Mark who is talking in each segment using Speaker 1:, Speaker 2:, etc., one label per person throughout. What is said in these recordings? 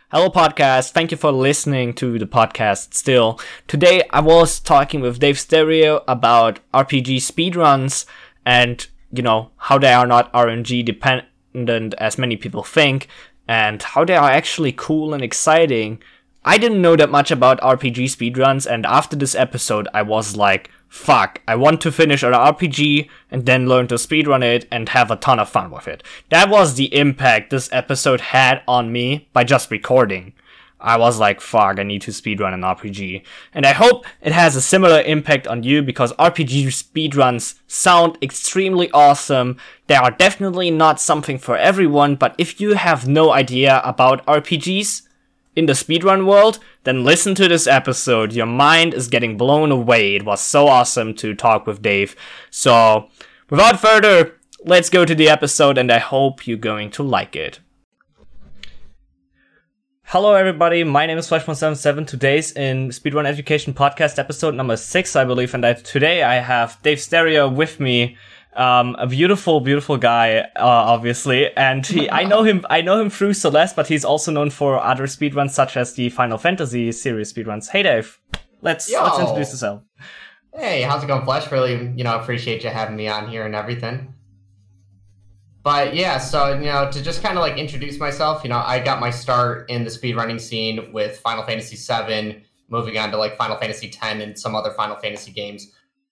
Speaker 1: Hello, podcast. Thank you for listening to the podcast still. Today, I was talking with Dave Stereo about RPG speedruns and, how they are not RNG dependent as many people think, and how they are actually cool and exciting. I didn't know that much about RPG speedruns, and after this episode, I was like, fuck, I want to finish an RPG and then learn to speedrun it and have a ton of fun with it. That was the impact this episode had on me by just recording. I was like, fuck, I need to speedrun an RPG. And I hope it has a similar impact on you because RPG speedruns sound extremely awesome. They are definitely not something for everyone, but if you have no idea about RPGs in the speedrun world, then listen to this episode. Your mind is getting blown away. It was so awesome to talk with Dave. So, without further, let's go to the episode, and I hope you're going to like it. Hello everybody, my name is Flash177. Today's in Speedrun Education Podcast episode number 6, I believe, and today I have Dave Stereo with me. A beautiful guy, obviously, and I know him through Celeste, but he's also known for other speedruns such as the Final Fantasy series speedruns. Hey Dave, let's introduce yourself.
Speaker 2: Hey, how's it going, Flash? Really, appreciate you having me on here and everything. But yeah, so, to just kind of like introduce myself, I got my start in the speedrunning scene with Final Fantasy VII, moving on to like Final Fantasy X and some other Final Fantasy games.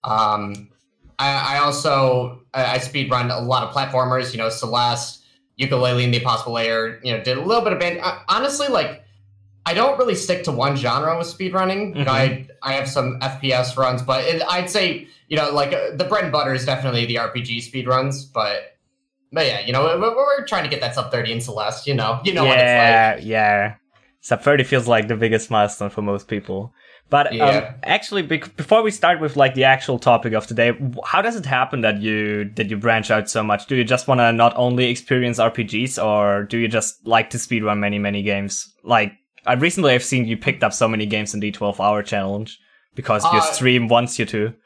Speaker 2: I also speedrun a lot of platformers, Celeste, Yooka-Laylee, and the Impossible Lair, did a little bit of band. Honestly, I don't really stick to one genre with speedrunning.
Speaker 1: Mm-hmm.
Speaker 2: I have some FPS runs, but I'd say, the bread and butter is definitely the RPG speedruns, but yeah, we're trying to get that sub 30 in Celeste, what it's like.
Speaker 1: Yeah. Sub 30 feels like the biggest milestone for most people. But actually, before we start with like the actual topic of today, how does it happen that you branch out so much? Do you just want to not only experience RPGs, or do you just like to speedrun many games? Like recently, I've seen you picked up so many games in the 12-hour challenge because your stream wants you to.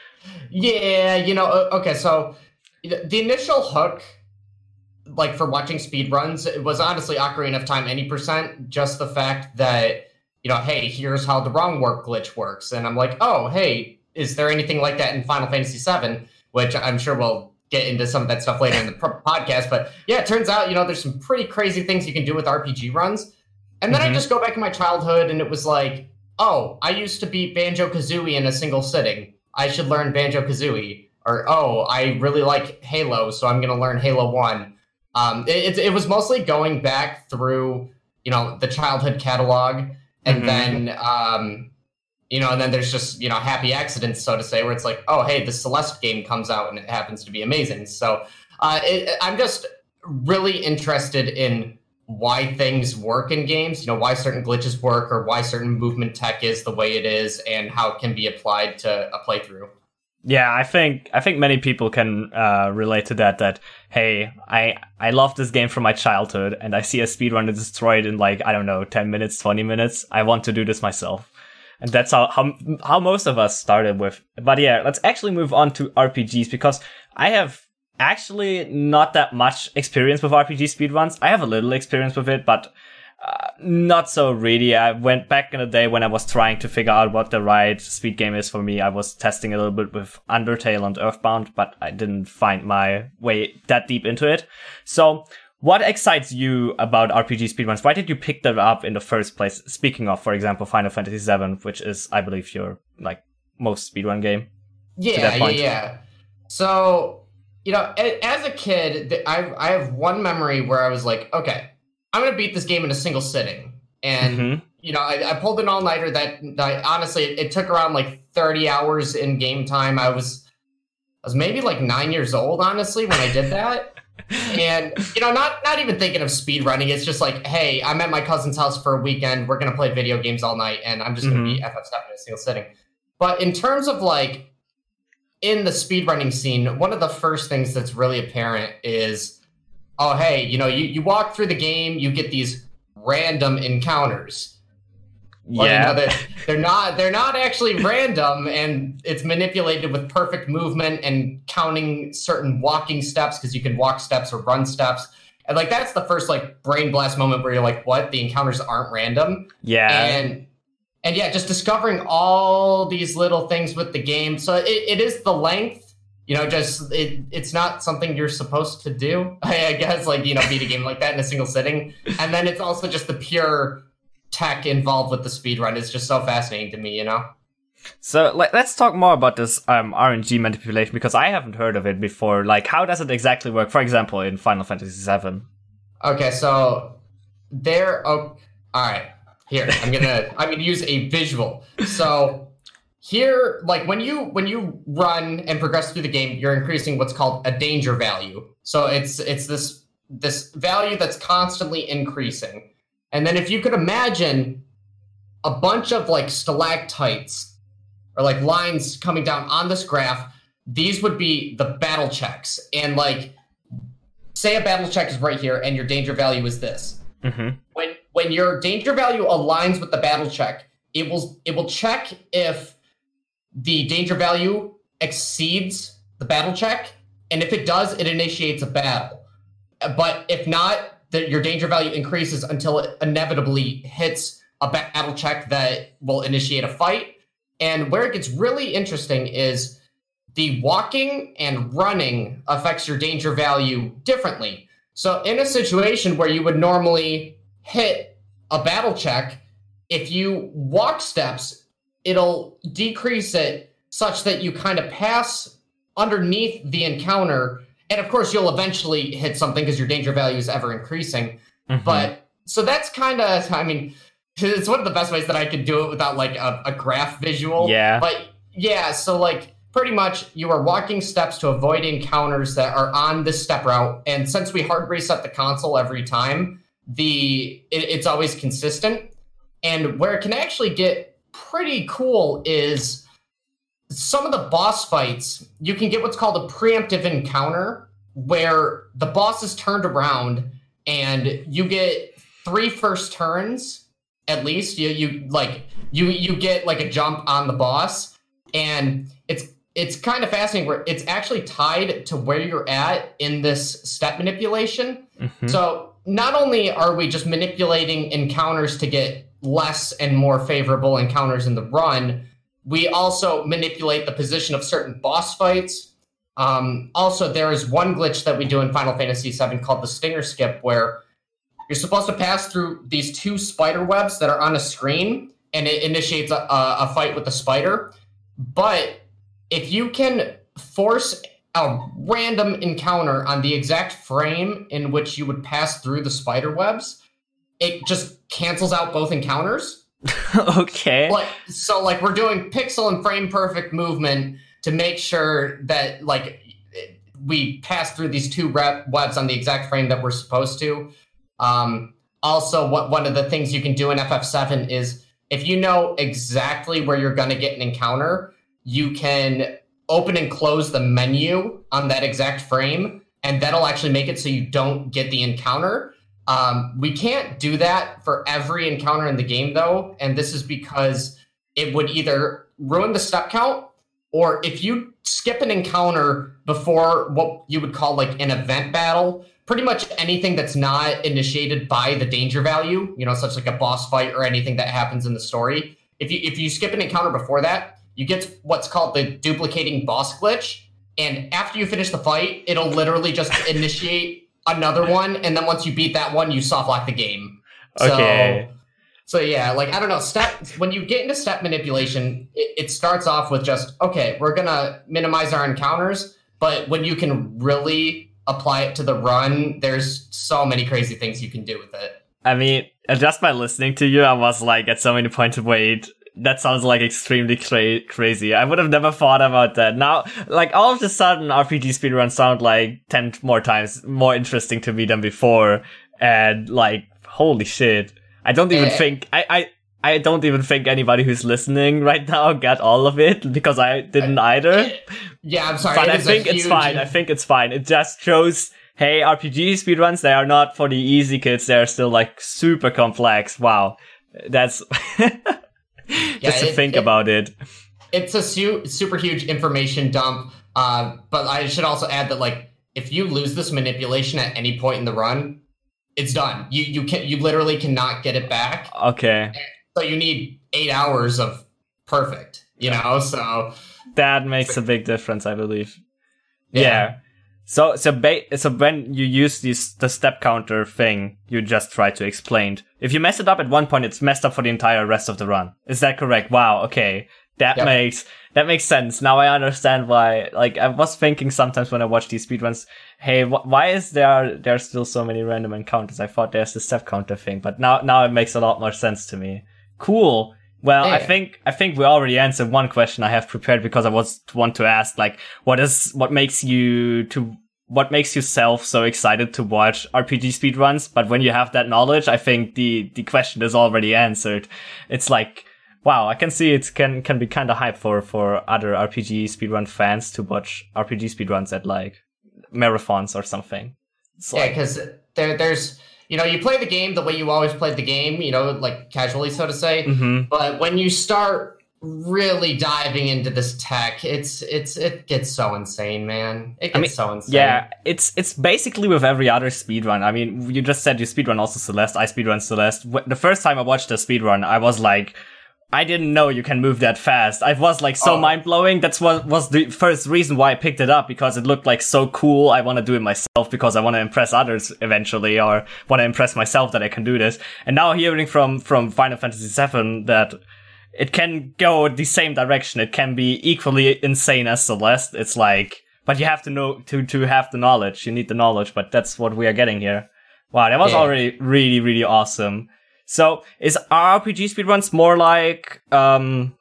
Speaker 2: Yeah, okay, so the initial hook, like for watching speedruns, it was honestly Ocarina of Time any %. Just the fact that, hey, here's how the wrong warp glitch works. And I'm like, oh, hey, is there anything like that in Final Fantasy VII? Which I'm sure we'll get into some of that stuff later in the podcast. But yeah, it turns out, there's some pretty crazy things you can do with RPG runs. And then I just go back to my childhood and it was like, oh, I used to beat Banjo-Kazooie in a single sitting. I should learn Banjo-Kazooie. Or, oh, I really like Halo, so I'm going to learn Halo 1. It was mostly going back through, the childhood catalog. And then, and then there's just, happy accidents, so to say, where it's like, oh, hey, the Celeste game comes out and it happens to be amazing. So I'm just really interested in why things work in games, why certain glitches work or why certain movement tech is the way it is and how it can be applied to a playthrough.
Speaker 1: Yeah, I think many people can relate to that, hey, I love this game from my childhood, and I see a speedrunner destroy it in 10 minutes, 20 minutes. I want to do this myself. And that's how most of us started with. But yeah, let's actually move on to RPGs, because I have actually not that much experience with RPG speedruns. I have a little experience with it, but not so really. I went back in the day when I was trying to figure out what the right speed game is for me. I was testing a little bit with Undertale and Earthbound, but I didn't find my way that deep into it. So what excites you about RPG speedruns? Why did you pick that up in the first place? Speaking of, for example, Final Fantasy VII, which is, I believe, your most speedrun game.
Speaker 2: Yeah. So, as a kid, I have one memory where I was like, okay, I'm going to beat this game in a single sitting. And, I pulled an all-nighter that honestly, it took around 30 hours in game time. I was maybe 9 years old, honestly, when I did that. And, not even thinking of speed running. It's just like, hey, I'm at my cousin's house for a weekend. We're going to play video games all night. And I'm just going to beat FF7 in a single sitting. But in terms of in the speedrunning scene, one of the first things that's really apparent is, oh, hey, you walk through the game, you get these random encounters.
Speaker 1: Yeah.
Speaker 2: They're not actually random, and it's manipulated with perfect movement and counting certain walking steps, because you can walk steps or run steps. And like that's the first like brain blast moment where you're like, what? The encounters aren't random.
Speaker 1: Yeah.
Speaker 2: And yeah, just discovering all these little things with the game. So it is the length, just it's not something you're supposed to do, I guess, like, beat a game like that in a single sitting. And then it's also just the pure tech involved with the speedrun is just so fascinating to me,
Speaker 1: So let's talk more about this RNG manipulation, because I haven't heard of it before. Like, how does it exactly work? For example, in Final Fantasy VII.
Speaker 2: Okay, so all right. Here, I'm gonna use a visual. So here, like when you run and progress through the game, you're increasing what's called a danger value. So it's this value that's constantly increasing. And then if you could imagine a bunch of like stalactites or like lines coming down on this graph, these would be the battle checks. And like, say a battle check is right here and your danger value is this.
Speaker 1: Mm-hmm.
Speaker 2: When your danger value aligns with the battle check, it will check if the danger value exceeds the battle check, and if it does, it initiates a battle. But if not, your danger value increases until it inevitably hits a battle check that will initiate a fight. And where it gets really interesting is the walking and running affects your danger value differently. So in a situation where you would normally hit a battle check, if you walk steps, it'll decrease it such that you kind of pass underneath the encounter. And of course, you'll eventually hit something because your danger value is ever increasing. Mm-hmm. But so that's kind of, it's one of the best ways that I could do it without like a graph visual.
Speaker 1: Yeah.
Speaker 2: But yeah, so like pretty much you are walking steps to avoid encounters that are on this step route. And since we hard reset the console every time, it's always consistent. And where it can actually get pretty cool is some of the boss fights, you can get what's called a preemptive encounter, where the boss is turned around and you get 3 first turns at least. You get like a jump on the boss, and it's kind of fascinating where it's actually tied to where you're at in this step manipulation. Mm-hmm. So not only are we just manipulating encounters to get less and more favorable encounters in the run, we also manipulate the position of certain boss fights. Also, there is one glitch that we do in Final Fantasy VII called the Stinger Skip, where you're supposed to pass through these 2 spider webs that are on a screen, and it initiates a fight with the spider. But if you can force a random encounter on the exact frame in which you would pass through the spider webs, it just cancels out both encounters.
Speaker 1: Okay.
Speaker 2: So we're doing pixel and frame perfect movement to make sure that like we pass through these 2 webs on the exact frame that we're supposed to. Also, one of the things you can do in FF7 is if you know exactly where you're going to get an encounter, you can open and close the menu on that exact frame, and that'll actually make it so you don't get the encounter. We can't do that for every encounter in the game, though, and this is because it would either ruin the step count, or if you skip an encounter before what you would call like an event battle, pretty much anything that's not initiated by the danger value, such like a boss fight or anything that happens in the story, if you skip an encounter before that, you get what's called the duplicating boss glitch, and after you finish the fight, it'll literally just initiate another one, and then once you beat that one, you soft lock the game.
Speaker 1: Okay.
Speaker 2: So yeah, like, I don't know, when you get into step manipulation, it starts off with just, okay, we're gonna minimize our encounters, but when you can really apply it to the run, there's so many crazy things you can do with it.
Speaker 1: Just by listening to you, I was like, at so many points, wait, that sounds like extremely crazy. I would have never thought about that. Now, like, all of a sudden, RPG speedruns sound like 10 more times more interesting to me than before. And, like, holy shit. I don't even think... I don't even think anybody who's listening right now got all of it, because I didn't either.
Speaker 2: Yeah, I'm sorry.
Speaker 1: But I think it's fine. I think it's fine. It just shows, hey, RPG speedruns, they are not for the easy kids. They're still, like, super complex. Wow. That's... Just to think about it.
Speaker 2: It's a super huge information dump. But I should also add that, like, if you lose this manipulation at any point in the run, it's done. You literally cannot get it back.
Speaker 1: Okay.
Speaker 2: So you need 8 hours of perfect, you know? So
Speaker 1: that makes a big difference, I believe. Yeah. So when you use the step counter thing, you just try to explain. If you mess it up at one point, it's messed up for the entire rest of the run. Is that correct? Wow. Okay. That makes sense. Now I understand why. Like, I was thinking sometimes when I watch these speedruns, hey, why is there still so many random encounters? I thought there's the step counter thing, but now it makes a lot more sense to me. Cool. Well, I think we already answered one question I have prepared, because I want to ask, like, what makes yourself so excited to watch RPG speedruns? But when you have that knowledge, I think the question is already answered. It's like, wow, I can see it can be kind of hype for other RPG speedrun fans to watch RPG speedruns at like marathons or something.
Speaker 2: Yeah, because there's, you know, you play the game the way you always played the game, you know, like casually, so to say.
Speaker 1: Mm-hmm.
Speaker 2: But when you start really diving into this tech, it gets so insane, man. It gets so insane.
Speaker 1: Yeah, it's basically with every other speedrun. I mean, you just said you speedrun also Celeste. I speedrun Celeste. The first time I watched the speedrun, I was like, I didn't know you can move that fast. I was like so mind-blowing. That's what was the first reason why I picked it up, because it looked like so cool. I want to do it myself because I want to impress others eventually, or want to impress myself that I can do this. And now hearing from Final Fantasy VII that it can go the same direction, it can be equally insane as Celeste. It's like, but you have to know to have the knowledge. You need the knowledge, but that's what we are getting here. Wow, that was already really, really awesome. So, is RPG speedruns more like, RPG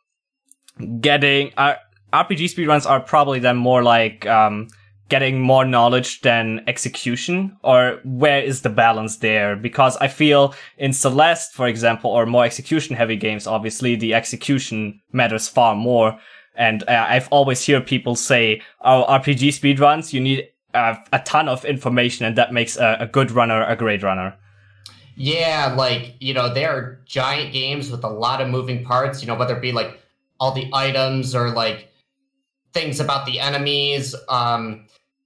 Speaker 1: speedruns are probably then more like, getting more knowledge than execution? Or where is the balance there? Because I feel in Celeste, for example, or more execution heavy games, obviously the execution matters far more. And I've always heard people say, RPG speedruns, you need a ton of information, and that makes a good runner a great runner.
Speaker 2: Yeah, like, you know, they are giant games with a lot of moving parts, you know, whether it be like all the items or like things about the enemies. A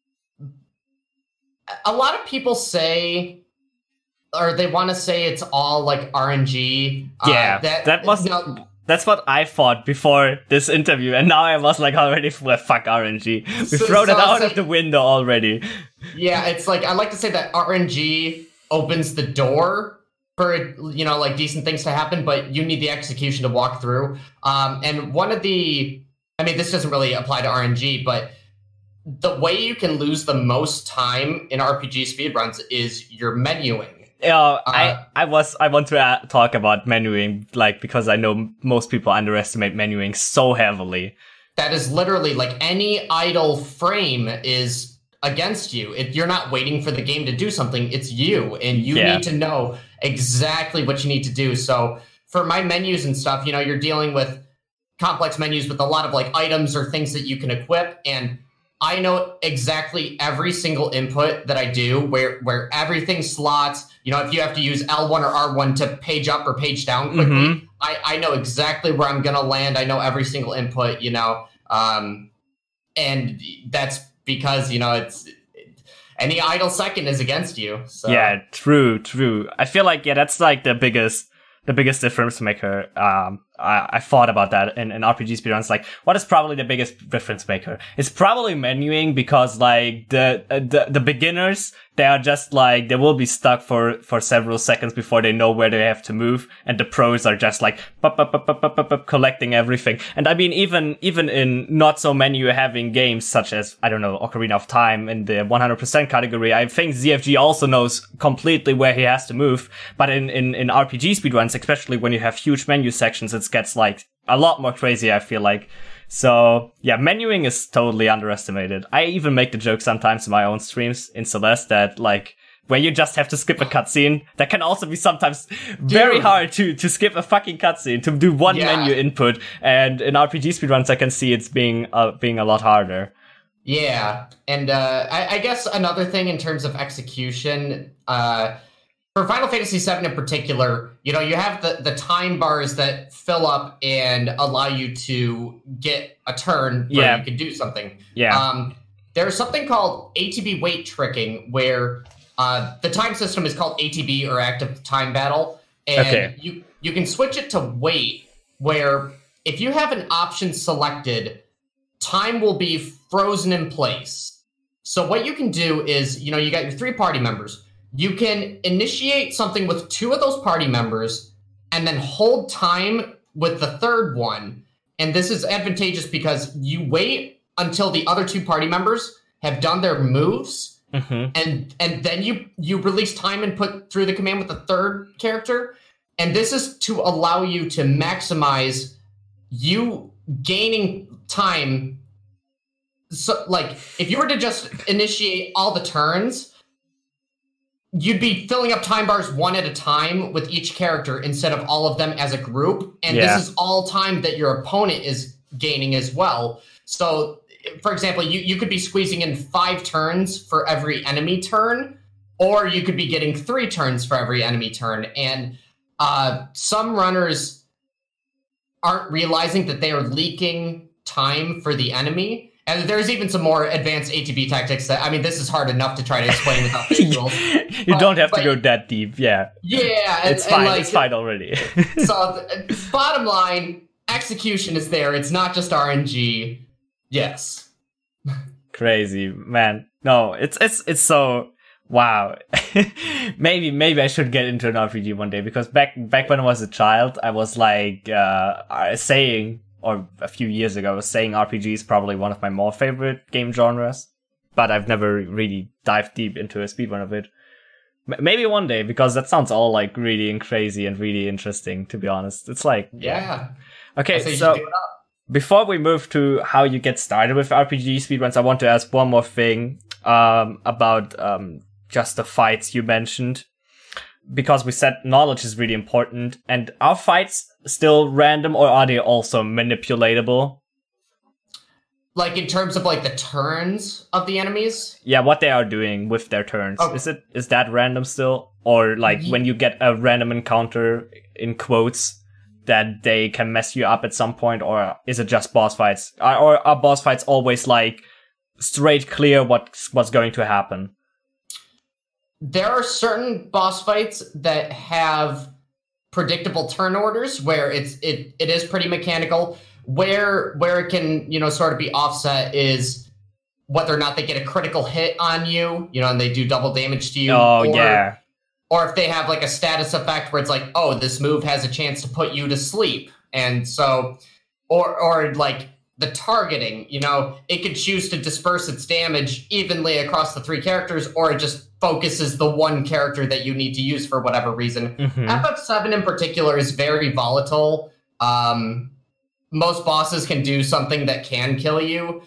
Speaker 2: lot of people say, or they want to say it's all like RNG.
Speaker 1: Yeah, that's what I thought before this interview, and now I was like already, well, fuck RNG. We thrown it out of the window already.
Speaker 2: Yeah, it's like, I like to say that RNG opens the door for, you know, like decent things to happen, but you need the execution to walk through. And one of the, I mean, this doesn't really apply to RNG, but the way you can lose the most time in RPG speedruns is your menuing.
Speaker 1: I want to talk about menuing, like, because I know most people underestimate menuing so heavily.
Speaker 2: That is literally like any idle frame is against you. You're not waiting for the game to do something, it's you, and you need to know exactly what you need to do. So for my menus and stuff, you know, you're dealing with complex menus with a lot of like items or things that you can equip, and I know exactly every single input that I do, where everything slots. You know, if you have to use L1 or R1 to page up or page down quickly, I know exactly where I'm gonna land. I know every single input, you know, and that's because, you know, it's any idle second is against you. So.
Speaker 1: Yeah, true. I feel like, that's like the biggest difference maker. I thought about that in RPG speedruns. Like, what is probably the biggest difference maker? It's probably menuing, because like the beginners, they are just like, they will be stuck for several seconds before they know where they have to move, and the pros are just like collecting everything. And I mean, even in not so menu having games such as, I don't know, Ocarina of Time in the 100% category, I think ZFG also knows completely where he has to move. But in RPG speedruns, especially when you have huge menu sections, it gets like a lot more crazy, I feel like. So yeah, menuing is totally underestimated. I even make the joke sometimes in my own streams in Celeste that like, where you just have to skip a cutscene, that can also be sometimes very hard to skip a fucking cutscene, to do one menu input. And in RPG speedruns, I can see it's being a lot harder.
Speaker 2: Yeah, and I guess another thing in terms of execution, for Final Fantasy VII in particular, you know, you have the time bars that fill up and allow you to get a turn where you can do something.
Speaker 1: Yeah.
Speaker 2: there's something called ATB weight tricking, where the time system is called ATB, or active time battle, and you can switch it to weight, where if you have an option selected, time will be frozen in place. So what you can do is, you got your 3 party members. You can initiate something with 2 of those party members and then hold time with the 3rd one. And this is advantageous because you wait until the other 2 party members have done their moves, and then you release time and put through the command with the 3rd character. And this is to allow you to maximize you gaining time. So, like, if you were to just initiate all the turns, you'd be filling up time bars one at a time with each character instead of all of them as a group. And this is all time that your opponent is gaining as well. So, for example, you could be squeezing in 5 turns for every enemy turn, or you could be getting 3 turns for every enemy turn. And some runners aren't realizing that they are leaking time for the enemy. And there's even some more advanced ATB tactics that, I mean, this is hard enough to try to explain without visuals.
Speaker 1: You don't have to go that deep, yeah.
Speaker 2: Yeah.
Speaker 1: It's fine, it's fine already.
Speaker 2: So, bottom line, execution is there. It's not just RNG. Yes.
Speaker 1: Crazy, man. No, it's so... Wow. maybe I should get into an RPG one day, because back when I was a child, I was like saying, or a few years ago, I was saying RPG is probably one of my more favorite game genres, but I've never really dived deep into a speedrun of it. Maybe one day, because that sounds all like really crazy and really interesting, to be honest. It's like...
Speaker 2: Yeah.
Speaker 1: Okay, so before we move to how you get started with RPG speedruns, I want to ask one more thing about just the fights you mentioned, because we said knowledge is really important. And are fights still random, or are they also manipulatable?
Speaker 2: Like in terms of like the turns of the enemies?
Speaker 1: Yeah, what they are doing with their turns. Oh. Is that random still? Or like when you get a random encounter, in quotes, that they can mess you up at some point? Or is it just boss fights? Or are boss fights always like straight clear what's going to happen?
Speaker 2: There are certain boss fights that have predictable turn orders where it is pretty mechanical. Where it can, sort of be offset is whether or not they get a critical hit on you, and they do double damage to you.
Speaker 1: Oh, yeah.
Speaker 2: Or if they have like a status effect where it's like, oh, this move has a chance to put you to sleep. And so, or like the targeting, it could choose to disperse its damage evenly across the 3 characters, or it just focuses the one character that you need to use for whatever reason. FF7 in particular is very volatile. Most bosses can do something that can kill you.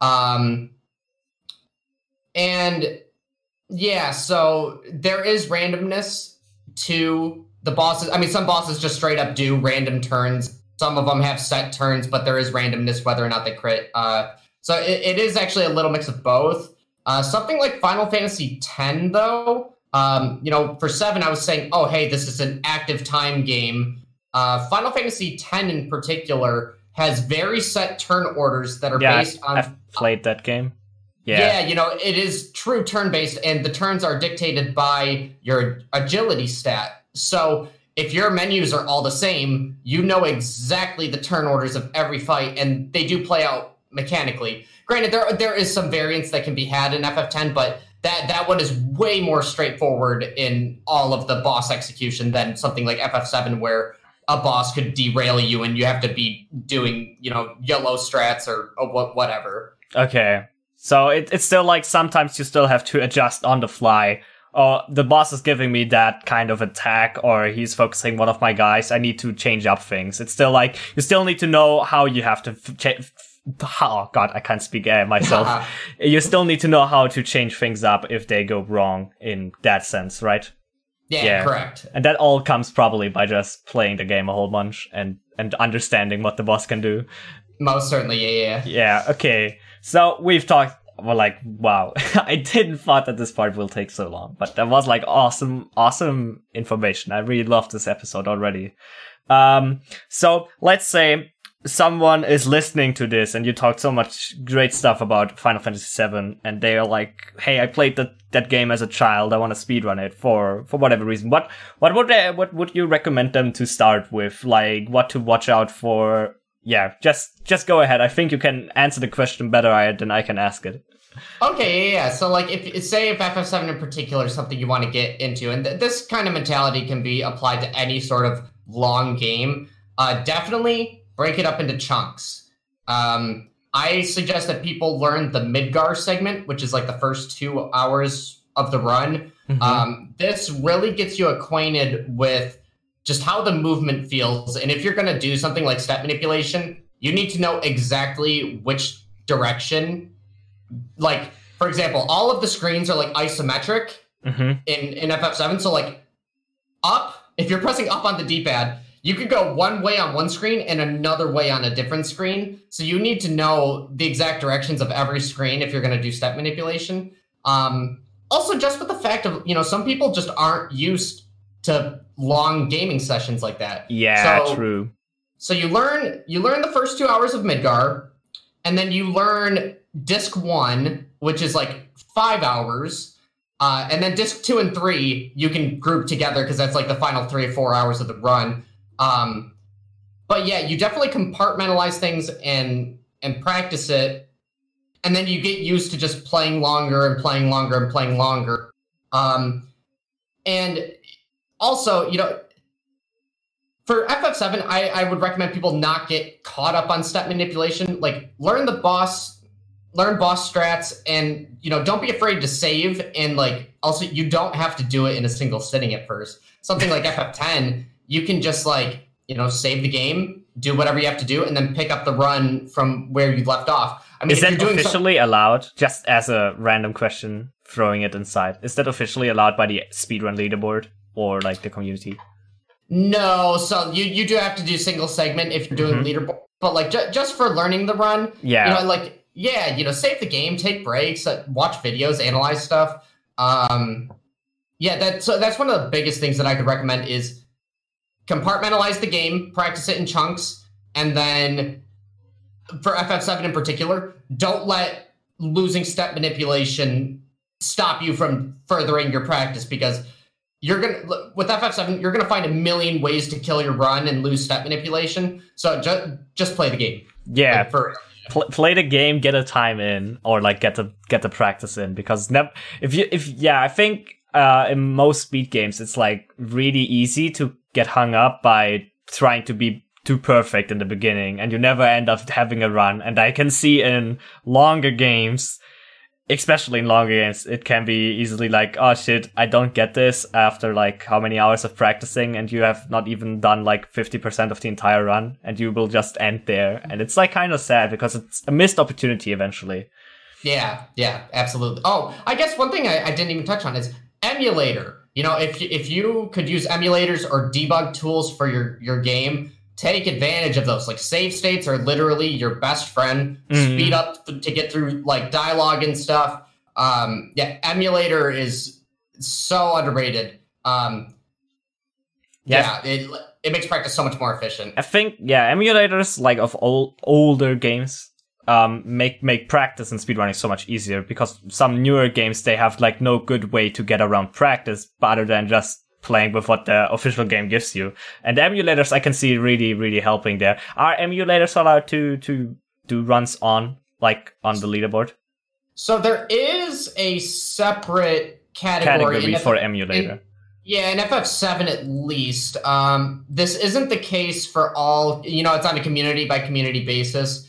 Speaker 2: And yeah, so there is randomness to the bosses. I mean, some bosses just straight up do random turns. Some of them have set turns, but there is randomness whether or not they crit. So it is actually a little mix of both. Something like Final Fantasy X, though, for 7, I was saying, oh, hey, this is an active time game. Final Fantasy X in particular has very set turn orders that are based on...
Speaker 1: I've played that game.
Speaker 2: Yeah, it is true turn-based, and the turns are dictated by your agility stat. So if your menus are all the same, you know exactly the turn orders of every fight, and they do play out mechanically. Granted, there is some variance that can be had in FF10, but that one is way more straightforward in all of the boss execution than something like FF7, where a boss could derail you and you have to be doing, yellow strats or whatever.
Speaker 1: Okay. So it's still like sometimes you still have to adjust on the fly. Or the boss is giving me that kind of attack, or he's focusing one of my guys. I need to change up things. It's still like, you still need to know how you have to oh god, I can't speak myself. You still need to know how to change things up if they go wrong in that sense, right?
Speaker 2: Yeah, correct.
Speaker 1: And that all comes probably by just playing the game a whole bunch and understanding what the boss can do.
Speaker 2: Most certainly, yeah.
Speaker 1: Yeah, okay. So we've talked, wow. I didn't thought that this part will take so long, but that was like awesome information. I really loved this episode already. So let's say someone is listening to this and you talk so much great stuff about Final Fantasy VII, and they are like, "Hey, I played that game as a child. I want to speedrun it for whatever reason." What would you recommend them to start with? Like, what to watch out for? Yeah, just go ahead. I think you can answer the question better than I can ask it.
Speaker 2: Okay, yeah. So, like, if FF7 in particular is something you want to get into, and this kind of mentality can be applied to any sort of long game, definitely break it up into chunks. I suggest that people learn the Midgar segment, which is like the first 2 hours of the run. Mm-hmm. This really gets you acquainted with just how the movement feels. And if you're going to do something like step manipulation, you need to know exactly which direction. Like, for example, all of the screens are like isometric in FF7. So like up, if you're pressing up on the D-pad, you could go one way on one screen and another way on a different screen. So you need to know the exact directions of every screen if you're going to do step manipulation. Also, just with the fact of, some people just aren't used to long gaming sessions like that.
Speaker 1: Yeah, true.
Speaker 2: So you learn the first 2 hours of Midgar, and then you learn Disc 1, which is like 5 hours. And then Disc 2 and 3, you can group together because that's like the final 3 or 4 hours of the run. But yeah, you definitely compartmentalize things and practice it. And then you get used to just playing longer and playing longer and playing longer. And also, for FF7, I would recommend people not get caught up on step manipulation. Like, learn boss strats, and, don't be afraid to save. And, like, also, you don't have to do it in a single sitting at first. Something like FF10, you can just, like, save the game, do whatever you have to do, and then pick up the run from where you left off. I mean,
Speaker 1: is that officially allowed? Just as a random question, throwing it inside. Is that officially allowed by the speedrun leaderboard or, like, the community?
Speaker 2: No, so you do have to do single segment if you're doing leaderboard. But, like, just for learning the run, save the game, take breaks, watch videos, analyze stuff. That's one of the biggest things that I could recommend is compartmentalize the game, practice it in chunks, and then for FF7 in particular, don't let losing step manipulation stop you from furthering your practice, because with FF7, you're gonna find a million ways to kill your run and lose step manipulation. So just play the game.
Speaker 1: Yeah, play the game, get a time in, or like get the practice in, because I think in most speed games it's like really easy to get hung up by trying to be too perfect in the beginning, and you never end up having a run. And I can see in longer games, especially in longer games, it can be easily like, oh shit, I don't get this after like how many hours of practicing, and you have not even done like 50% of the entire run, and you will just end there. And it's like kind of sad because it's a missed opportunity eventually.
Speaker 2: Yeah, absolutely. Oh, I guess one thing I didn't even touch on is emulator. If you could use emulators or debug tools for your game, take advantage of those. Like, save states are literally your best friend. Speed up to get through like dialogue and stuff. Emulator is so underrated. It makes practice so much more efficient.
Speaker 1: I think emulators like of older games make practice and speedrunning so much easier, because some newer games, they have like no good way to get around practice other than just playing with what the official game gives you. And emulators I can see really, really helping there. Are emulators allowed to do runs on the leaderboard?
Speaker 2: So there is a separate category
Speaker 1: for emulator.
Speaker 2: In FF7 at least. This isn't the case for all, it's on a community by community basis.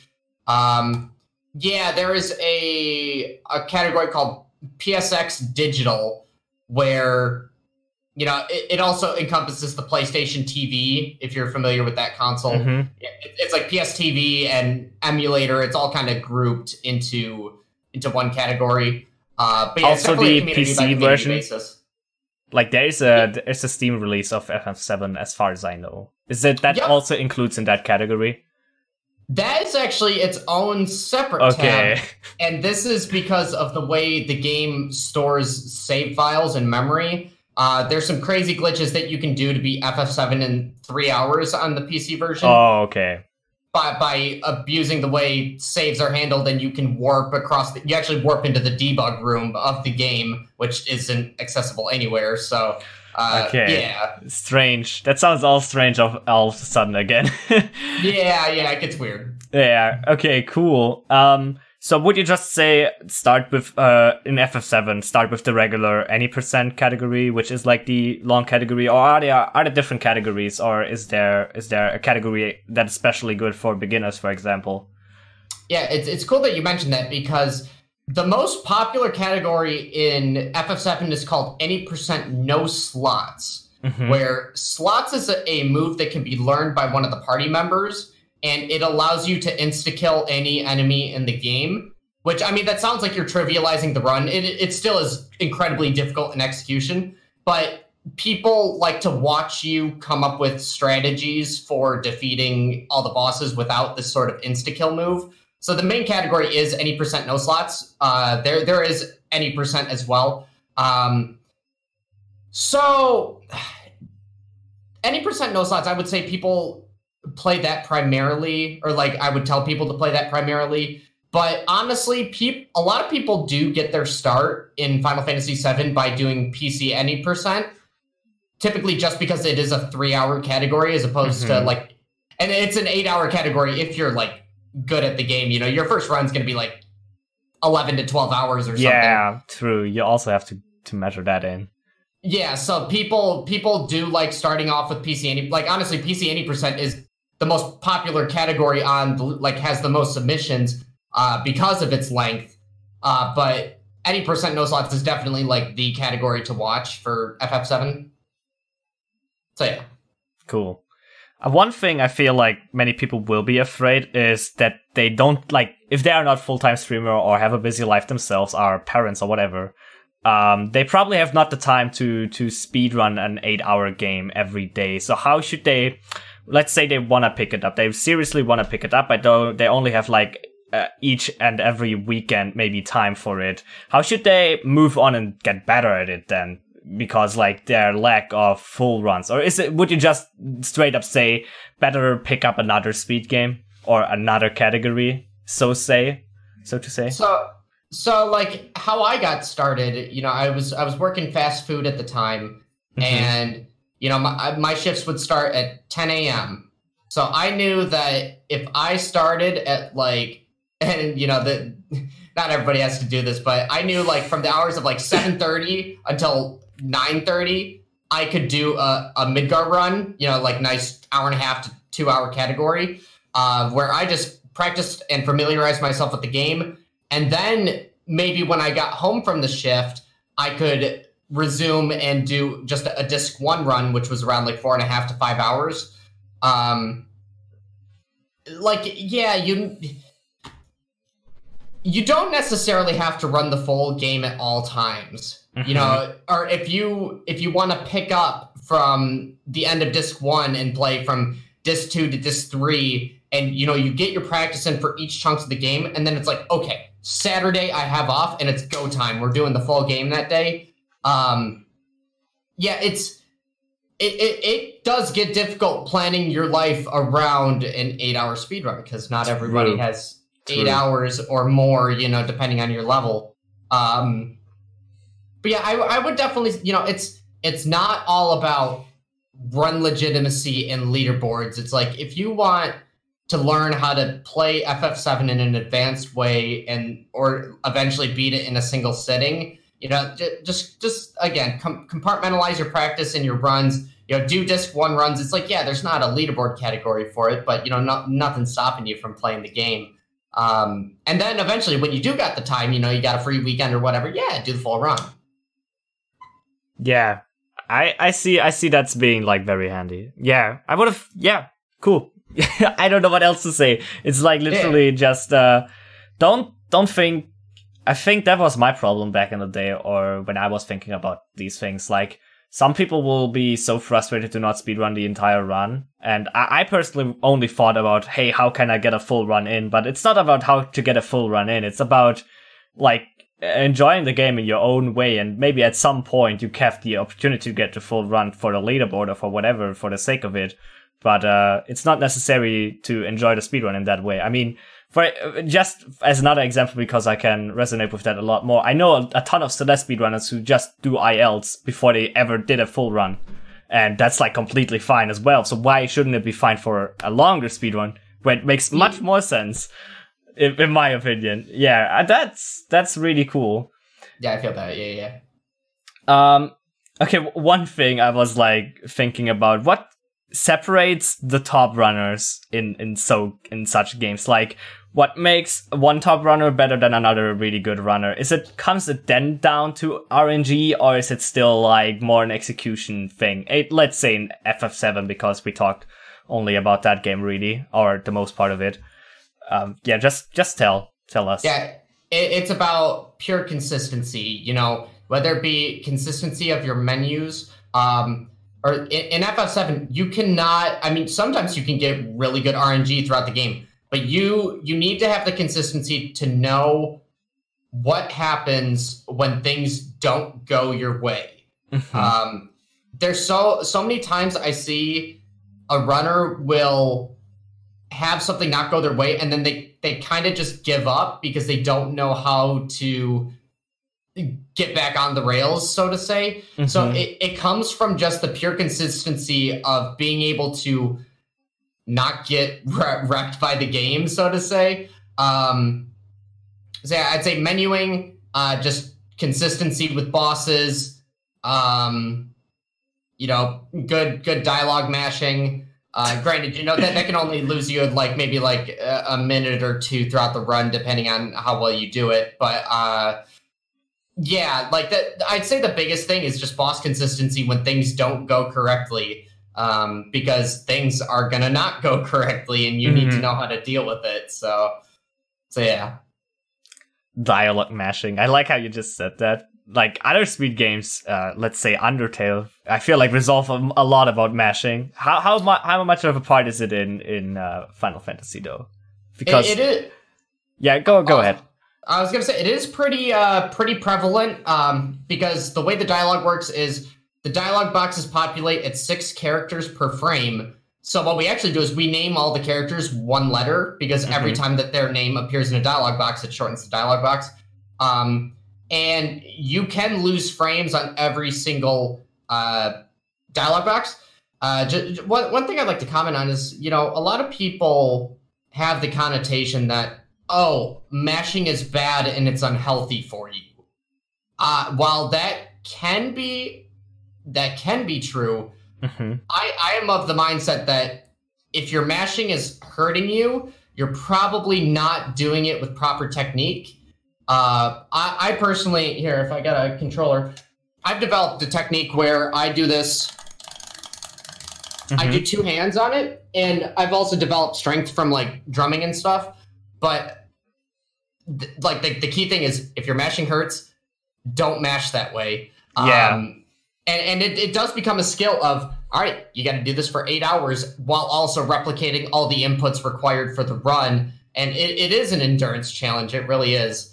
Speaker 2: There is a category called PSX Digital, where it also encompasses the PlayStation TV, if you're familiar with that console. It's like PS TV and emulator. It's all kind of grouped into one category. But
Speaker 1: also the PC version.
Speaker 2: Basis.
Speaker 1: Like there's a Steam release of FF7, as far as I know. Is it that also includes in that category?
Speaker 2: That is actually its own separate tab. And this is because of the way the game stores save files in memory. There's some crazy glitches that you can do to beat FF7 in 3 hours on the PC version.
Speaker 1: Oh, okay.
Speaker 2: by abusing the way saves are handled, and you can warp across. You actually warp into the debug room of the game, which isn't accessible anywhere. So,
Speaker 1: Okay.
Speaker 2: yeah,
Speaker 1: Strange. That sounds all strange all of a sudden again.
Speaker 2: yeah, it gets weird.
Speaker 1: Yeah. Okay. Cool. So would you just say start with in FF7 start with the regular any percent category, which is like the long category, or are there different categories, or is there a category that's especially good for beginners, for example?
Speaker 2: Yeah, it's cool that you mentioned that, because the most popular category in FF7 is called any percent no slots, where slots is a move that can be learned by one of the party members, and it allows you to insta-kill any enemy in the game, which, I mean, that sounds like you're trivializing the run. It still is incredibly difficult in execution, but people like to watch you come up with strategies for defeating all the bosses without this sort of insta-kill move. So the main category is any percent no slots. There is any percent as well. So any percent no slots, I would say people play that primarily, or like I would tell people to play that primarily. But honestly, a lot of people do get their start in Final Fantasy VII by doing PC any percent, typically just because it is a 3-hour category as opposed to like, and it's an 8-hour category if you're like good at the game. You know, your first run's going to be like 11 to 12 hours or something.
Speaker 1: Yeah, true. You also have to measure that in.
Speaker 2: Yeah, so people do like starting off with PC any. Like, honestly, PC any percent is the most popular category on like has the most submissions because of its length. But any percent no slots is definitely like the category to watch for FF7. So yeah,
Speaker 1: cool. One thing I feel like many people will be afraid is that they don't, like, if they are not full-time streamer or have a busy life themselves, are parents or whatever, they probably have not the time to speedrun an 8-hour game every day. So how should they, let's say they want to pick it up. They seriously want to pick it up. They only have like each and every weekend maybe time for it. How should they move on and get better at it then? Because like their lack of full runs, or would you just straight up say better pick up another speed game or another category, so to say?
Speaker 2: So like how I got started, you know, I was working fast food at the time, and you know, my shifts would start at 10 a.m. So I knew that if I started at like, and you know, that not everybody has to do this, but I knew like from the hours of like 7:30 until 9:30, I could do a Midgar run, you know, like nice 1.5 to 2 hour category, where I just practiced and familiarized myself with the game. And then maybe when I got home from the shift, I could resume and do just a disc 1 run, which was around like 4.5 to 5 hours. Like, yeah, you don't necessarily have to run the full game at all times. You know, or if you want to pick up from the end of disc 1 and play from disc 2 to disc 3, and you know, you get your practice in for each chunks of the game, and then it's like, okay, Saturday I have off and it's go time. We're doing the full game that day. Yeah, it does get difficult planning your life around an 8-hour speedrun, because not everybody has 8 hours or more, you know, depending on your level. But yeah, I would definitely, you know, it's not all about run legitimacy and leaderboards. It's like, if you want to learn how to play FF7 in an advanced way or eventually beat it in a single sitting, you know, just again, compartmentalize your practice and your runs. You know, do disc 1 runs. It's like, yeah, there's not a leaderboard category for it, but you know, nothing's stopping you from playing the game. And then eventually, when you do got the time, you know, you got a free weekend or whatever, yeah, do the full run.
Speaker 1: Yeah, I see that's being like very handy. Yeah, I would have. Yeah, cool. I don't know what else to say. It's like literally just don't think. I think that was my problem back in the day, or when I was thinking about these things. Like, some people will be so frustrated to not speedrun the entire run, and I personally only thought about, hey, how can I get a full run in? But it's not about how to get a full run in. It's about like enjoying the game in your own way, and maybe at some point you have the opportunity to get the full run for the leaderboard or for whatever, for the sake of it. but it's not necessary to enjoy the speedrun in that way. I mean, for just as another example, because I can resonate with that a lot more, I know a ton of Celeste speedrunners who just do ILs before they ever did a full run, and that's like completely fine as well. So why shouldn't it be fine for a longer speedrun where it makes much more sense, in my opinion? Yeah, that's really cool.
Speaker 2: Yeah, I feel that. Yeah.
Speaker 1: Okay, one thing I was like thinking about, what separates the top runners in such games? Like, what makes one top runner better than another really good runner? Comes it then down to RNG, or is it still like more an execution thing? Let's say in FF7, because we talked only about that game really, or the most part of it. Yeah, just tell us.
Speaker 2: Yeah, it's about pure consistency, you know, whether it be consistency of your menus, or in FF7, you cannot, I mean, sometimes you can get really good RNG throughout the game, but you need to have the consistency to know what happens when things don't go your way. There's so many times I see a runner will have something not go their way, and then they kind of just give up because they don't know how to get back on the rails, so to say. So it comes from just the pure consistency of being able to not get wrecked by the game, so to say. So yeah, I'd say menuing, just consistency with bosses, you know, good dialogue mashing. Granted, you know, that can only lose you like maybe like a minute or two throughout the run, depending on how well you do it. But yeah, like that, I'd say the biggest thing is just boss consistency when things don't go correctly, because things are gonna not go correctly, and you need to know how to deal with it. So yeah.
Speaker 1: Dialogue mashing. I like how you just said that. Like other speed games, let's say Undertale, I feel like resolve a lot about mashing. How much of a part is it in Final Fantasy though? Because
Speaker 2: it is.
Speaker 1: Yeah, go ahead.
Speaker 2: I was gonna say it is pretty prevalent, because the way the dialogue works is the dialogue boxes populate at 6 characters per frame. So what we actually do is we name all the characters one letter, because every time that their name appears in a dialogue box, it shortens the dialogue box. And you can lose frames on every single dialogue box. One thing I'd like to comment on is, you know, a lot of people have the connotation that, oh, mashing is bad and it's unhealthy for you. While that can be true, I am of the mindset that if your mashing is hurting you, you're probably not doing it with proper technique. I personally, here, if I got a controller, I've developed a technique where I do this. I do 2 hands on it, and I've also developed strength from like drumming and stuff. But like the key thing is, if your mashing hurts, don't mash that way.
Speaker 1: Yeah.
Speaker 2: And it does become a skill of, all right, you got to do this for 8 hours while also replicating all the inputs required for the run. And it is an endurance challenge. It really is.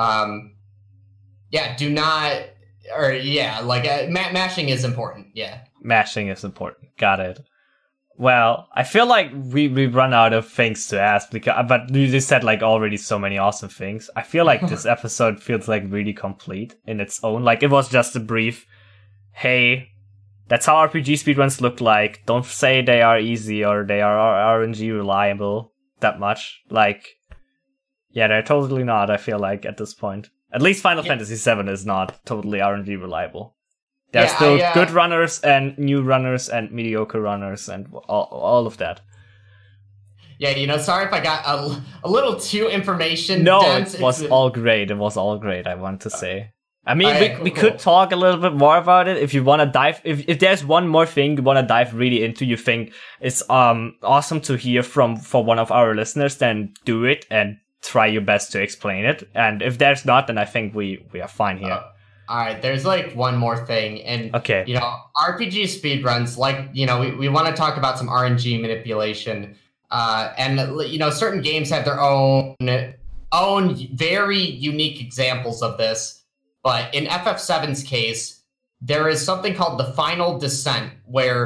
Speaker 2: Yeah, do not, or yeah, like mashing is important. Yeah.
Speaker 1: Mashing is important. Got it. Well, I feel like we run out of things to ask, but you just said like already so many awesome things. I feel like this episode feels like really complete in its own. Like it was just a brief, hey, that's how RPG speedruns look like. Don't say they are easy or they are RNG reliable that much. Like, yeah, they're totally not, I feel like, at this point. At least Final Fantasy VII is not totally RNG reliable. There are still good runners and new runners and mediocre runners and all of that.
Speaker 2: Yeah, you know, sorry if I got a little too information
Speaker 1: dense. It was all great. It was all great, I want to say. I mean, we could talk a little bit more about it if you want to dive. If there's one more thing you want to dive really into, you think it's awesome to hear for one of our listeners, then do it and try your best to explain it. And if there's not, then I think we are fine here.
Speaker 2: All right, there's like one more thing, and
Speaker 1: okay,
Speaker 2: you know, RPG speedruns, like, you know, we want to talk about some RNG manipulation, and you know, certain games have their own very unique examples of this. But in FF7's case, there is something called the Final Descent, where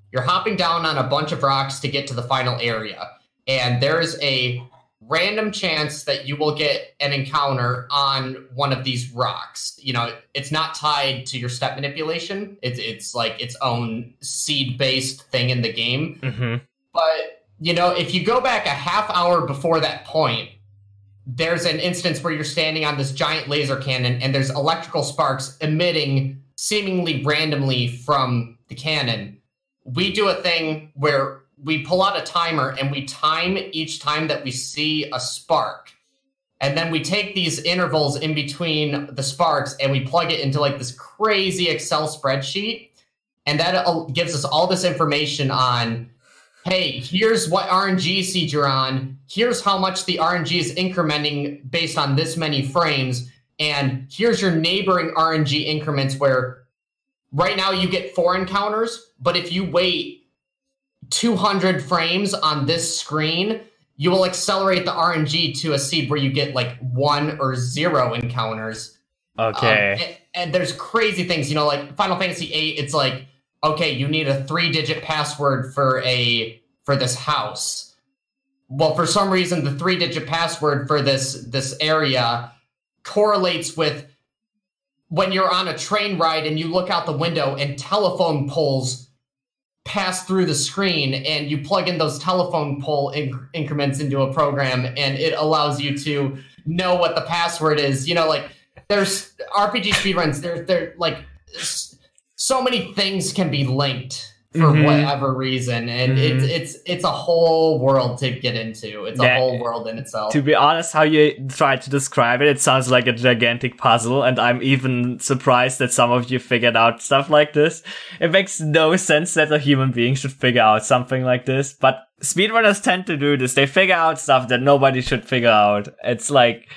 Speaker 2: you're hopping down on a bunch of rocks to get to the final area. And there's a random chance that you will get an encounter on one of these rocks. You know, it's not tied to your step manipulation. It's like its own seed-based thing in the game.
Speaker 1: Mm-hmm.
Speaker 2: But, you know, if you go back a half hour before that point, there's an instance where you're standing on this giant laser cannon and there's electrical sparks emitting seemingly randomly from the cannon. We do a thing where we pull out a timer and we time each time that we see a spark. And then we take these intervals in between the sparks and we plug it into like this crazy Excel spreadsheet. And that gives us all this information on, hey, here's what RNG seed you're on. Here's how much the RNG is incrementing based on this many frames. And here's your neighboring RNG increments where right now you get 4 encounters, but if you wait 200 frames on this screen, you will accelerate the RNG to a seed where you get like 1 or 0 encounters.
Speaker 1: Okay.
Speaker 2: And there's crazy things, you know, like Final Fantasy VIII, it's like, okay, you need a 3-digit password for this house. Well, for some reason, the 3-digit password for this area correlates with when you're on a train ride and you look out the window and telephone poles pass through the screen, and you plug in those telephone pole increments into a program, and it allows you to know what the password is. You know, like there's RPG speedruns. They're like so many things can be linked for whatever reason, and it's a whole world to get into. It's a whole world in itself.
Speaker 1: To be honest, how you try to describe it sounds like a gigantic puzzle, and I'm even surprised that some of you figured out stuff like this. It makes no sense that a human being should figure out something like this, but speedrunners tend to do this. They figure out stuff that nobody should figure out. It's like...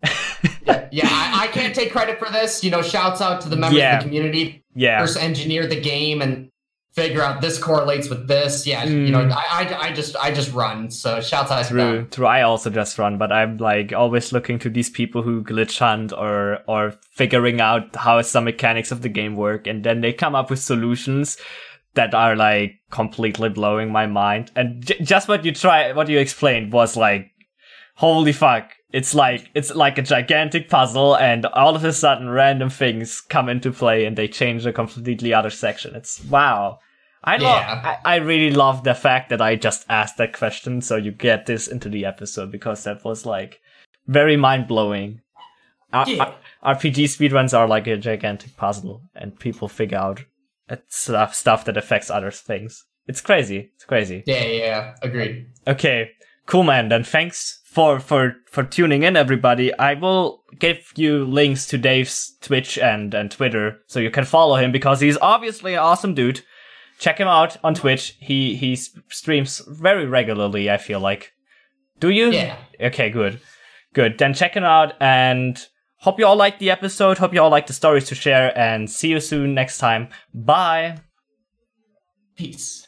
Speaker 2: I can't take credit for this. You know, shouts out to the members of the community.
Speaker 1: Yeah.
Speaker 2: First engineer the game and figure out this correlates with this. Yeah, you know, I just run. So shouts out to them.
Speaker 1: True. I also just run, but I'm like always looking to these people who glitch hunt or figuring out how some mechanics of the game work, and then they come up with solutions that are like completely blowing my mind. And just what you explained was like, holy fuck. It's like a gigantic puzzle, and all of a sudden random things come into play and they change a completely other section. It's wow. I really love the fact that I just asked that question so you get this into the episode, because that was like very mind-blowing. RPG speedruns are like a gigantic puzzle, and people figure out stuff that affects other things. It's crazy.
Speaker 2: Yeah, agreed.
Speaker 1: Okay, cool, man. Then thanks for tuning in, everybody. I will give you links to Dave's Twitch and Twitter so you can follow him, because he's obviously an awesome dude. Check him out on Twitch. He streams very regularly, I feel like. Do you?
Speaker 2: Yeah.
Speaker 1: Okay, good. Then check him out, and hope you all liked the episode. Hope you all liked the stories to share, and see you soon next time. Bye.
Speaker 2: Peace.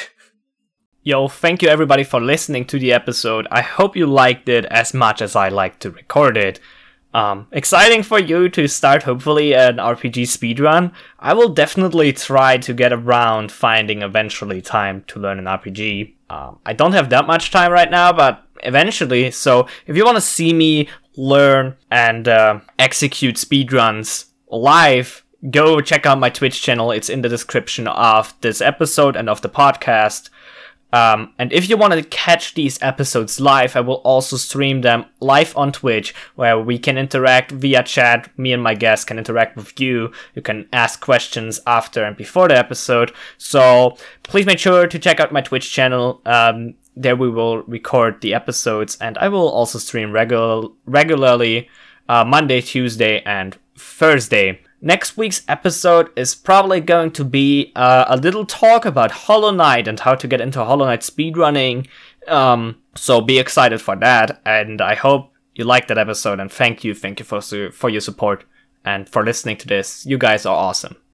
Speaker 1: Yo, thank you everybody for listening to the episode. I hope you liked it as much as I like to record it. Exciting for you to start hopefully an RPG speedrun. I will definitely try to get around finding eventually time to learn an RPG. I don't have that much time right now, but eventually. So if you want to see me learn and execute speedruns live, go check out my Twitch channel. It's in the description of this episode and of the podcast. And if you want to catch these episodes live, I will also stream them live on Twitch, where we can interact via chat. Me and my guests can interact with you. You can ask questions after and before the episode. So please make sure to check out my Twitch channel. There we will record the episodes, and I will also stream regularly Monday, Tuesday, and Thursday. Next week's episode is probably going to be a little talk about Hollow Knight and how to get into Hollow Knight speedrunning. So be excited for that, and I hope you liked that episode, and thank you for your support and for listening to this. You guys are awesome.